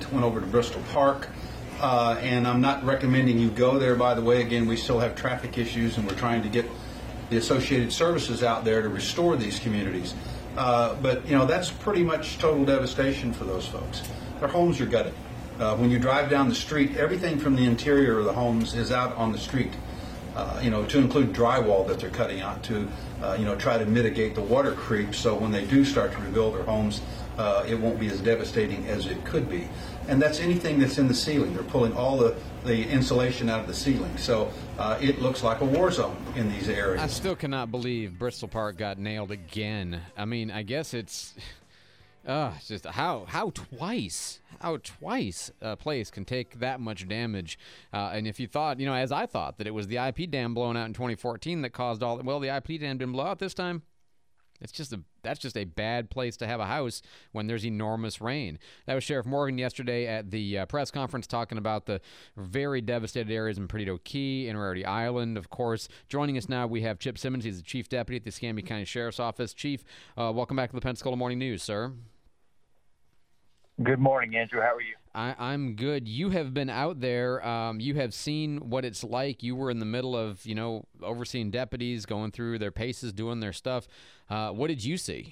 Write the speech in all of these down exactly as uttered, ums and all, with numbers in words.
went over to Bristol Park. Uh, and I'm not recommending you go there, by the way. Again, we still have traffic issues, and we're trying to get the associated services out there to restore these communities. Uh, but, you know, that's pretty much total devastation for those folks. Their homes are gutted. Uh, when you drive down the street, everything from the interior of the homes is out on the street, uh, you know, to include drywall that they're cutting out to, uh, you know, try to mitigate the water creep so when they do start to rebuild their homes, uh, it won't be as devastating as it could be. And that's anything that's in the ceiling. They're pulling all the, the insulation out of the ceiling. So uh, it looks like a war zone in these areas. I still cannot believe Bristol Park got nailed again. I mean, I guess it's, uh, it's just how how twice, how twice a place can take that much damage. Uh, and if you thought, you know, as I thought, that it was the I P dam blown out in twenty fourteen that caused all, well, the I P dam didn't blow out this time. It's just a that's just a bad place to have a house when there's enormous rain. That was Sheriff Morgan yesterday at the uh, press conference talking about the very devastated areas in Perdido Key and Rarity Island, of course. Joining us now, we have Chip Simmons. He's the Chief Deputy at the Escambia County Sheriff's Office. Chief, uh, welcome back to the Pensacola Morning News, sir. Good morning, Andrew. How are you? I, I'm good. You have been out there. Um, you have seen what it's like. You were in the middle of, you know, overseeing deputies, going through their paces, doing their stuff. Uh, what did you see?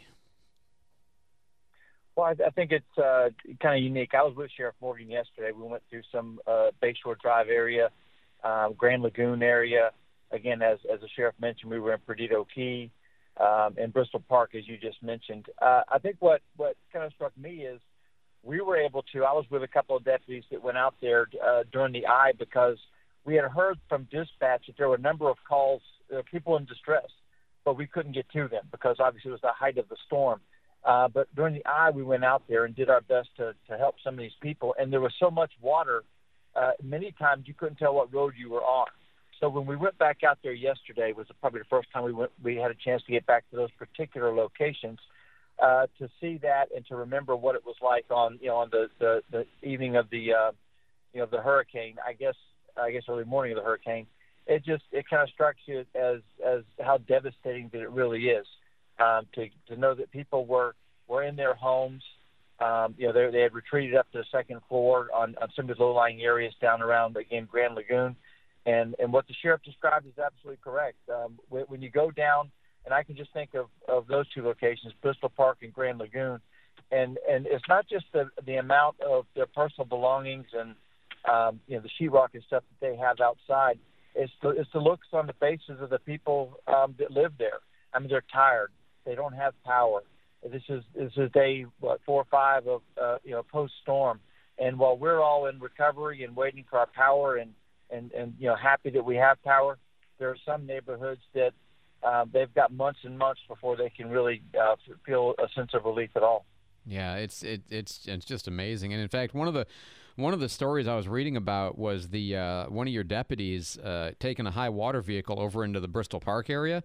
Well, I, I think it's uh, kind of unique. I was with Sheriff Morgan yesterday. We went through some uh, Bayshore Drive area, um, Grand Lagoon area. Again, as, as the sheriff mentioned, we were in Perdido Key um, and Bristol Park, as you just mentioned. Uh, I think what, what kind of struck me is we were able to, I was with a couple of deputies that went out there uh, during the eye because we had heard from dispatch that there were a number of calls, uh, people in distress, but we couldn't get to them because obviously it was the height of the storm. Uh, but during the eye, we went out there and did our best to, to help some of these people. And there was so much water, uh, many times you couldn't tell what road you were on. So when we went back out there yesterday, was probably the first time we went, we had a chance to get back to those particular locations. Uh, to see that and to remember what it was like on, you know, on the, the, the evening of the, uh, you know, the hurricane, I guess, I guess early morning of the hurricane, it just, it kind of strikes you as, as how devastating that it really is, um, to, to know that people were, were in their homes. Um, you know, they, they had retreated up to the second floor on, on some of the low-lying areas down around, again, Grand Lagoon. And, and what the sheriff described is absolutely correct. Um, when, when you go down, and I can just think of, of those two locations, Bristol Park and Grand Lagoon. And and it's not just the the amount of their personal belongings and, um, you know, the sheetrock and stuff that they have outside. It's the, it's the looks on the faces of the people um, that live there. I mean, they're tired. They don't have power. This is this is day, what, four or five of, uh, you know, post-storm. And while we're all in recovery and waiting for our power and, and, and, you know, happy that we have power, there are some neighborhoods that, Uh, they've got months and months before they can really uh, feel a sense of relief at all. Yeah, it's it, it's it's just amazing. And in fact, one of the one of the stories I was reading about was the uh, one of your deputies uh, taking a high water vehicle over into the Bristol Park area,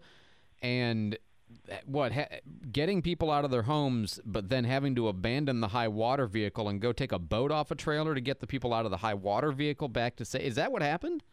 and what ha- getting people out of their homes, but then having to abandon the high water vehicle and go take a boat off a trailer to get the people out of the high water vehicle back to say, is that what happened?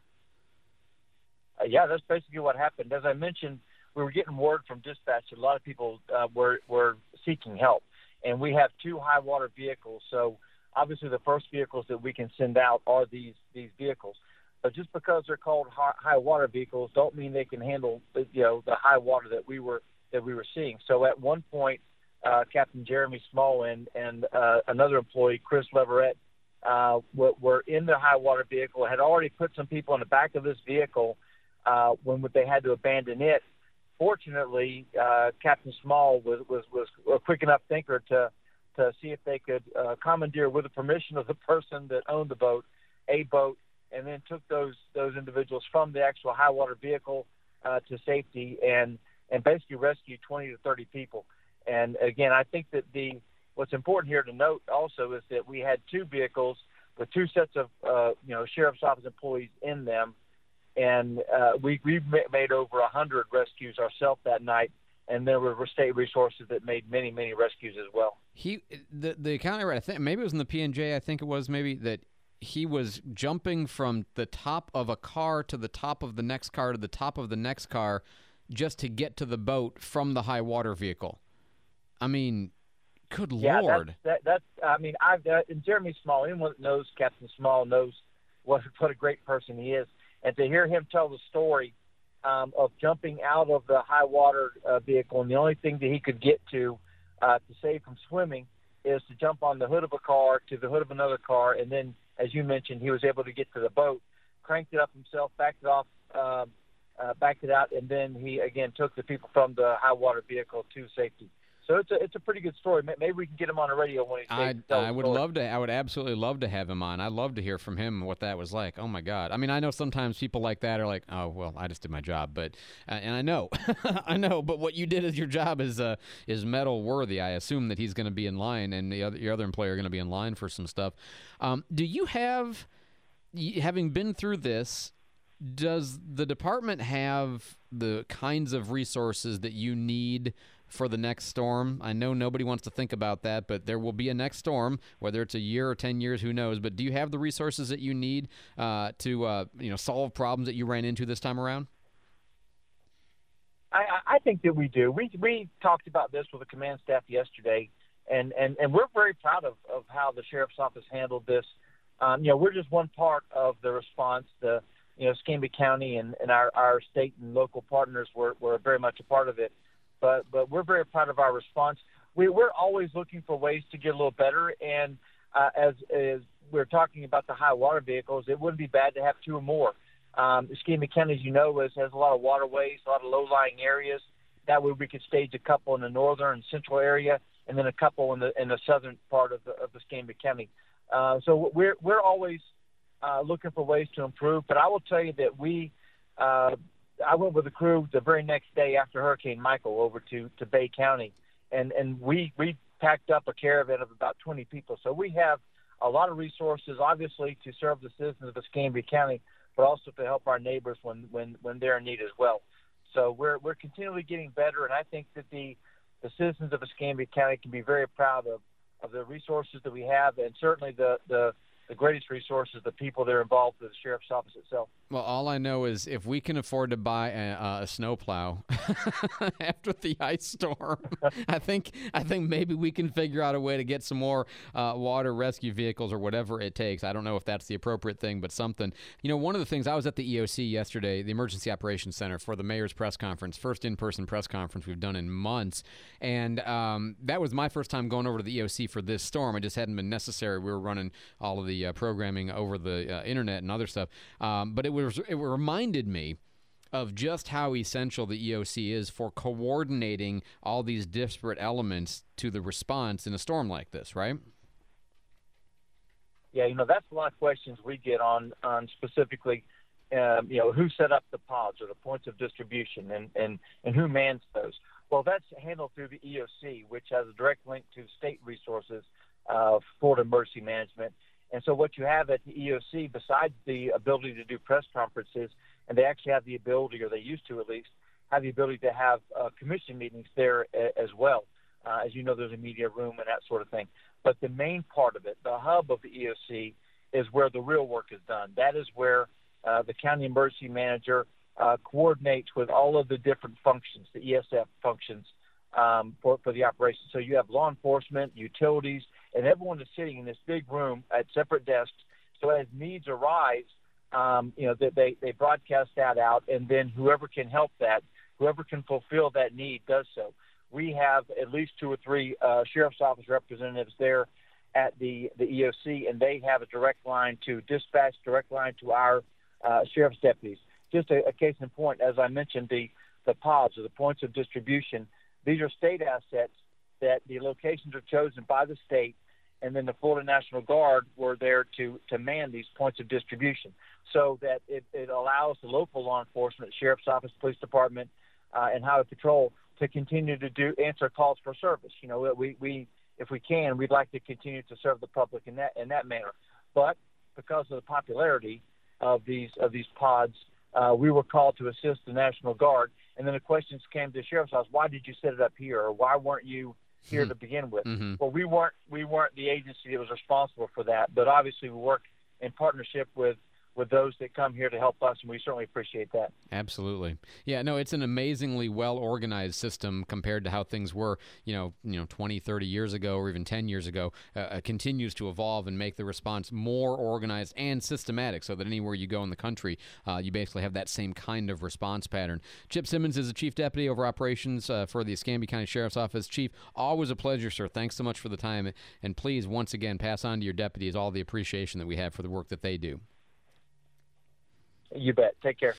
Uh, yeah, that's basically what happened. As I mentioned, we were getting word from dispatch that a lot of people uh, were, were seeking help. And we have two high water vehicles. So obviously the first vehicles that we can send out are these, these vehicles. But just because they're called high, high water vehicles don't mean they can handle, you know, the high water that we were that we were seeing. So at one point, uh, Captain Jeremy Small and, and uh, another employee, Chris Leverett, uh, were, were in the high water vehicle, had already put some people in the back of this vehicle uh, when they had to abandon it. Fortunately, uh, Captain Small was, was, was a quick enough thinker to, to see if they could uh, commandeer, with the permission of the person that owned the boat, a boat, and then took those those individuals from the actual high water vehicle uh, to safety and, and basically rescued twenty to thirty people. And again, I think that the what's important here to note also is that we had two vehicles with two sets of uh, you know sheriff's office employees in them. And uh, we we made over a hundred rescues ourselves that night, and there were state resources that made many many rescues as well. He the the account I read, I think maybe it was in the P and J. I think it was maybe that he was jumping from the top of a car to the top of the next car to the top of the next car, just to get to the boat from the high water vehicle. I mean, Good Yeah, Lord. that's that, that's. I mean, I've uh, and Jeremy Small. Anyone that knows Captain Small knows what what a great person he is, and to hear him tell the story um, of jumping out of the high water uh, vehicle, and the only thing that he could get to uh, to save from swimming is to jump on the hood of a car to the hood of another car, and then, as you mentioned, he was able to get to the boat, cranked it up himself, backed it off, uh, uh, backed it out, and then he again took the people from the high water vehicle to safety. So it's a it's a pretty good story. Maybe we can get him on the radio when he's I tell I the would story. love to. I would absolutely love to have him on. I'd love to hear from him what that was like. Oh my God. I mean, I know sometimes people like that are like, oh well, I just did my job, but uh, and I know, I know. But what you did as your job is uh is medal worthy. I assume that he's going to be in line, and the other your other employer are going to be in line for some stuff. Um, do you have, y- having been through this? Does the department have the kinds of resources that you need for the next storm? I know nobody wants to think about that, but there will be a next storm, whether it's a year or ten years, who knows. But do you have the resources that you need uh, to uh, you know solve problems that you ran into this time around? I, I think that we do. We we talked about this with the command staff yesterday, and, and, and we're very proud of, of how the sheriff's office handled this. Um, you know, we're just one part of the response. The you know, Escambia County and, and our, our state and local partners were, were very much a part of it. But but we're very proud of our response. We, we're always looking for ways to get a little better. And uh, as, as we're talking about the high water vehicles, it wouldn't be bad to have two or more. Um, Escambia County, as you know, is, has a lot of waterways, a lot of low-lying areas. That way we could stage a couple in the northern and central area, and then a couple in the in the southern part of the of Escambia County. Uh, so we're we're always uh, looking for ways to improve. But I will tell you that we, uh, I went with the crew the very next day after Hurricane Michael over to, to Bay County, and and we we packed up a caravan of about twenty people. So we have a lot of resources, obviously, to serve the citizens of Escambia County, but also to help our neighbors when, when, when they're in need as well. So we're we're continually getting better, and I think that the the citizens of Escambia County can be very proud of, of the resources that we have, and certainly the, the, the greatest resources, the people that are involved with the sheriff's office itself. Well, all I know is if we can afford to buy a, a snowplow after the ice storm, I think I think maybe we can figure out a way to get some more uh, water rescue vehicles or whatever it takes. I don't know if that's the appropriate thing, but something. You know, one of the things, I was at the E O C yesterday, the Emergency Operations Center, for the mayor's press conference, first in-person press conference we've done in months, and um, that was my first time going over to the E O C for this storm. It just hadn't been necessary. We were running all of the uh, programming over the uh, internet and other stuff, um, but it was it reminded me of just how essential the E O C is for coordinating all these disparate elements to the response in a storm like this, right? Yeah, you know, that's a lot of questions we get on on specifically, um, you know, who set up the pods or the points of distribution, and, and, and who mans those. Well, that's handled through the E O C, which has a direct link to state resources, uh, Florida Emergency Management. And so what you have at the E O C, besides the ability to do press conferences, and they actually have the ability, or they used to at least, have the ability to have uh, commission meetings there a, as well. Uh, as you know, there's a media room and that sort of thing. But the main part of it, the hub of the E O C, is where the real work is done. That is where uh, the county emergency manager uh, coordinates with all of the different functions, the E S F functions, um, for, for the operation. So you have law enforcement, utilities, and everyone is sitting in this big room at separate desks. So as needs arise, um, you know, they, they, they broadcast that out, and then whoever can help that, whoever can fulfill that need does so. We have at least two or three uh, sheriff's office representatives there at the, the E O C, and they have a direct line to dispatch, direct line to our uh, sheriff's deputies. Just a, a case in point, as I mentioned, the, the pods, or the points of distribution, these are state assets that the locations are chosen by the state, and then the Florida National Guard were there to, to man these points of distribution, so that it, it allows the local law enforcement, sheriff's office, police department, uh, and highway patrol to continue to do answer calls for service. You know, we, we if we can, we'd like to continue to serve the public in that in that manner. But because of the popularity of these of these pods, uh, we were called to assist the National Guard, and then the questions came to the sheriff's office: why did you set it up here, or why weren't you here mm-hmm. to begin with? Mm-hmm. Well, we weren't we weren't the agency that was responsible for that, but obviously we work in partnership with with those that come here to help us, and we certainly appreciate that. Absolutely. Yeah, no, it's an amazingly well-organized system compared to how things were, you know, you know, twenty, thirty years ago or even ten years ago. Uh, uh, continues to evolve and make the response more organized and systematic so that anywhere you go in the country, uh, you basically have that same kind of response pattern. Chip Simmons is the Chief Deputy over Operations uh, for the Escambia County Sheriff's Office. Chief, always a pleasure, sir. Thanks so much for the time. And please, once again, pass on to your deputies all the appreciation that we have for the work that they do. You bet. Take care.